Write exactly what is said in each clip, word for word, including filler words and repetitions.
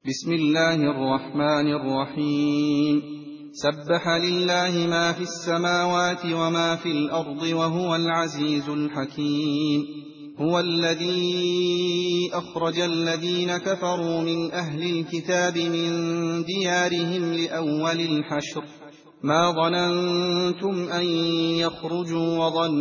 بسم الله الرحمن الرحيم. سبح لله ما في السماوات وما في الأرض وهو العزيز الحكيم. هو الذي أخرج الذين كفروا من أهل الكتاب من ديارهم لأول الحشر ما ظننتم أن يخرجوا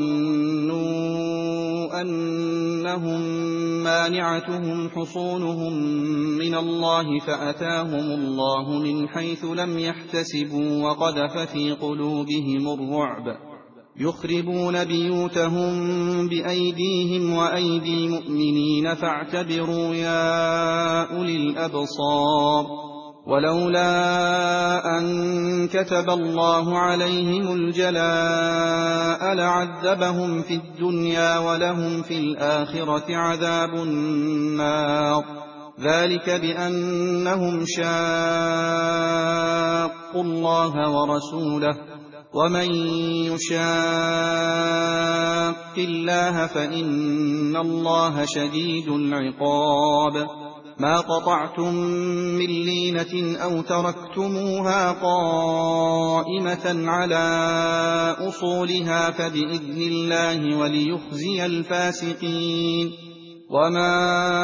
وظنوا أنهم مانعتهم حصونهم من الله فأتاهم الله من حيث لم يحتسبوا وقذف في قلوبهم الرعب يخربون بيوتهم بأيديهم وأيدي المؤمنين فاعتبروا يا أولي الأبصار. ولولا أن كتب الله عليهم الجلاء لعذبهم في الدنيا ولهم في الآخرة عذاب النار. ذلك بأنهم شاقوا الله ورسوله ومن يشاق الله فإن الله شديد العقاب. ما قطعتم من لينة أو تركتموها قائمة على أصولها فبإذن الله وليخزي الفاسقين. وما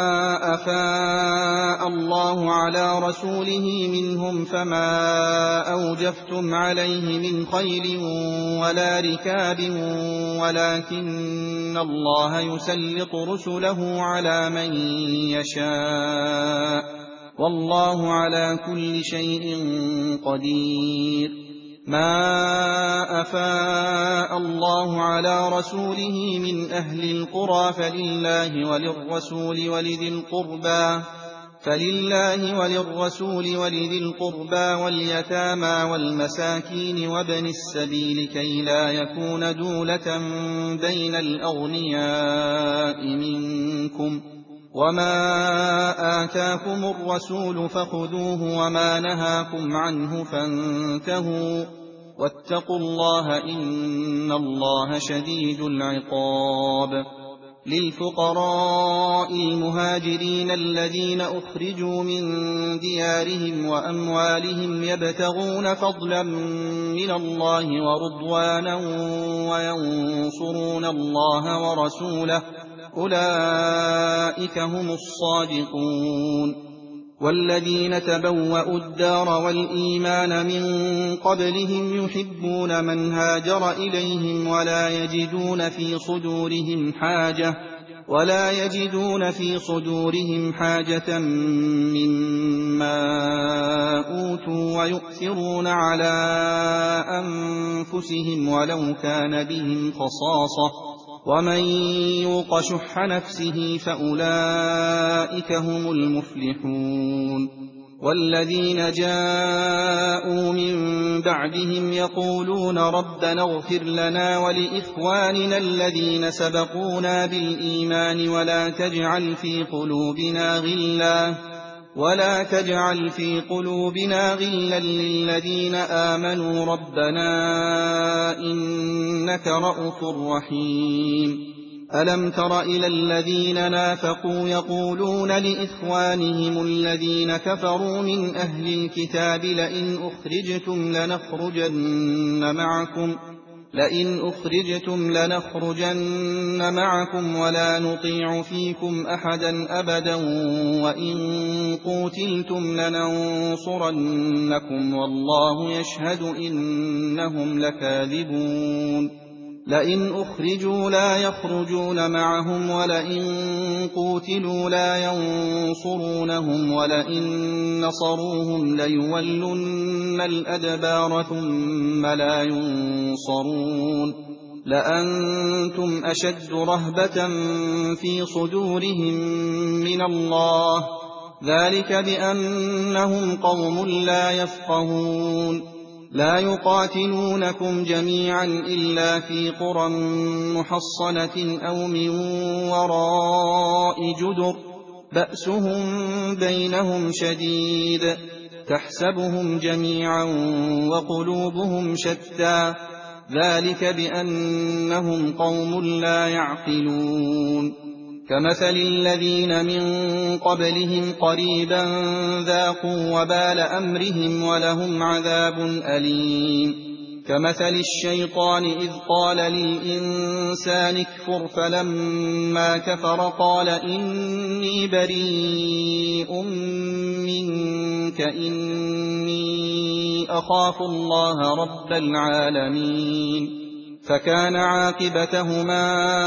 أفاء الله على رسوله منهم فما أوجفتم عليه من خيل ولا ركاب ولكن الله يسلط رسله على من يشاء والله على كل شيء قدير. ما أفاء الله على رسوله من أهل القرى فلله وللرسول ولذي القربى فلله وللرسول ولذي القربى واليتامى والمساكين وابن السبيل كي لا يكون دولة بين الأغنياء منكم. وما آتاكم الرسول فخذوه وما نهاكم عنه فانتهوا واتقوا الله إن الله شديد العقاب. للفقراء المهاجرين الذين أخرجوا من ديارهم وأموالهم يبتغون فضلا من الله ورضوانا وينصرون الله ورسوله أولئك هم الصادقون. والذين تبوأوا الدار والإيمان من قبلهم يحبون من هاجر إليهم ولا يجدون في صدورهم حاجة ولا يجدون في صدورهم حاجة مما أوتوا ويؤثرون على أنفسهم ولو كان بهم خصاصة ومن يوق شح نفسه فأولئك هم المفلحون. والذين جاءوا من بعدهم يقولون ربنا اغفر لنا ولإخواننا الذين سبقونا بالإيمان ولا تجعل في قلوبنا غلا ولا تجعل في قلوبنا غلا للذين آمنوا ربنا إنك رءوف رحيم. ألم تر إلى الذين نافقوا يقولون لإخوانهم الذين كفروا من أهل الكتاب لئن أخرجتم لنخرجن معكم لئن أخرجتم لنخرجن معكم ولا نطيع فيكم أحدا أبدا وإن قوتلتم لننصرنكم والله يشهد إنهم لكاذبون. لئن أخرجوا لا يخرجون معهم ولئن قوتلوا لا ينصرونهم ولئن نصروهم ليولن الأدبار ثم لا ينصرون. لأنتم أشد رهبة في صدورهم من الله ذلك بأنهم قوم لا يفقهون. لا يقاتلونكم جميعا إلا في قرى محصنة أو من وراء جدر بأسهم بينهم شديد تحسبهم جميعا وقلوبهم شتى ذلك بأنهم قوم لا يعقلون. كمثل الذين من قبلهم قريبا ذاقوا وبال أمرهم ولهم عذاب أليم كمثل الشيطان إذ قال للإنسان اكفر فلما كفر قال إني بريء منك إني أخاف الله رب العالمين فكان عاقبتهما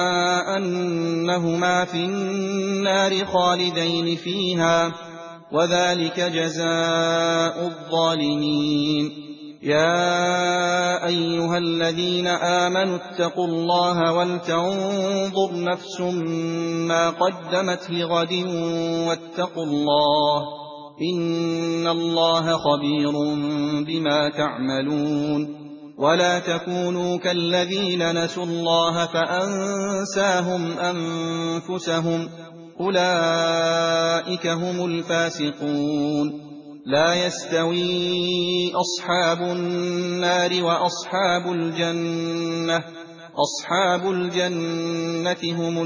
أنهما في النار خالدين فيها وذلك جزاء الظالمين يا أيها الذين آمنوا اتقوا الله ولتنظر نفس ما قدمت لغد واتقوا الله إن الله خبير بما تعملون ولا تكونوا كالذين نسوا الله فأنساهم أنفسهم أولئك هم الفاسقون لا يستوي أصحاب النار وأصحاب الجنة أصحاب الجنة هم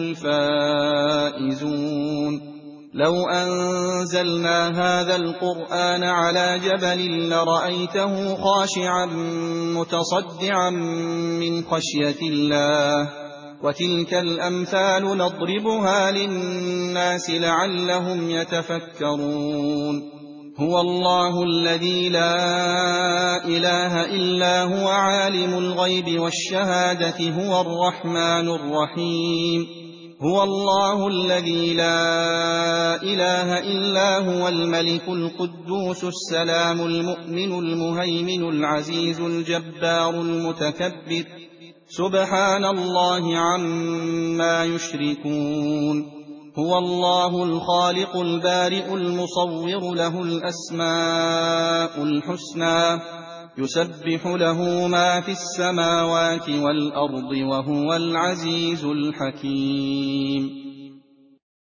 الفائزون لو أنزلنا هذا القرآن على جبل لرأيته خاشعا متصدعا من خشية الله وتلك الأمثال نضربها للناس لعلهم يتفكرون هو الله الذي لا إله إلا هو عالم الغيب والشهادة هو الرحمن الرحيم هو الله الذي لا إله إلا هو الملك القدوس السلام المؤمن المهيمن العزيز الجبار المتكبر سبحان الله عما يشركون هو الله الخالق البارئ المصور له الأسماء الحسنى يسبح له ما في السماوات والأرض وهو العزيز الحكيم